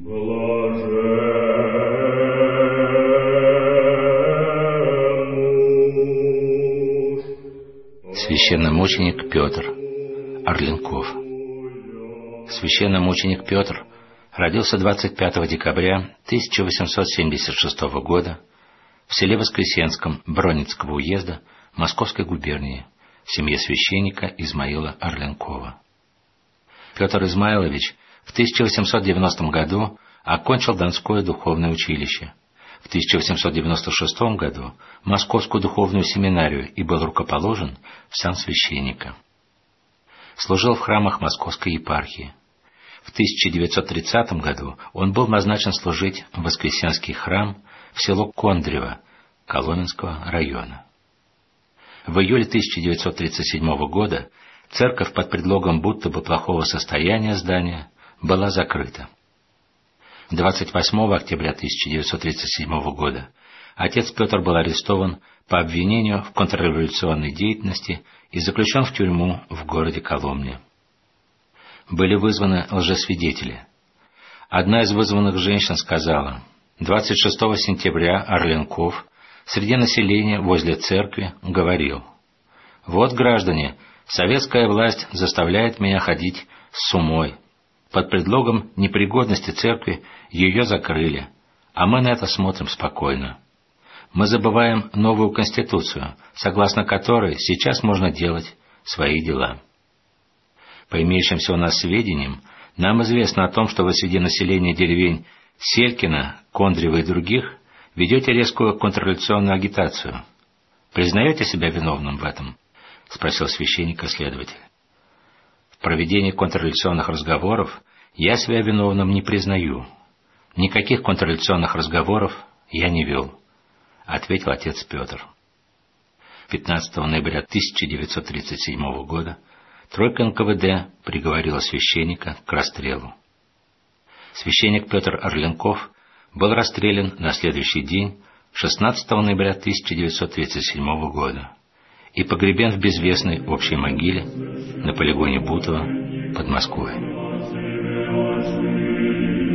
Священномученик Петр Орленков. Священномученик Петр родился 25 декабря 1876 года в селе Воскресенском Бронницкого уезда Московской губернии в семье священника Измаила Орленкова. Петр Измайлович в 1890 году окончил Донское духовное училище, в 1896 году Московскую духовную семинарию и был рукоположен в сан священника. Служил в храмах Московской епархии. В 1930 году он был назначен служить в Воскресенский храм в село Кондрево Коломенского района. В июле 1937 года церковь под предлогом будто бы плохого состояния здания была закрыта. 28 октября 1937 года отец Петр был арестован по обвинению в контрреволюционной деятельности и заключен в тюрьму в городе Коломне. Были вызваны лжесвидетели. Одна из вызванных женщин сказала: 26 сентября Орленков среди населения возле церкви говорил: «Вот, граждане, советская власть заставляет меня ходить с сумой. Под предлогом непригодности церкви ее закрыли, а мы на это смотрим спокойно. Мы забываем новую конституцию, согласно которой сейчас можно делать свои дела». По имеющимся у нас сведениям, нам известно о том, что вы среди населения деревень Селькино, Кондрево и других ведете резкую контрреволюционную агитацию. Признаете себя виновным в этом? — спросил священника следователь. В проведении контрреволюционных разговоров я себя виновным не признаю. Никаких контрреволюционных разговоров я не вел, — ответил отец Петр. 15 ноября 1937 года тройка НКВД приговорила священника к расстрелу. Священник Петр Орленков был расстрелян на следующий день, 16 ноября 1937 года, и погребен в безвестной общей могиле на полигоне Бутово под Москвой.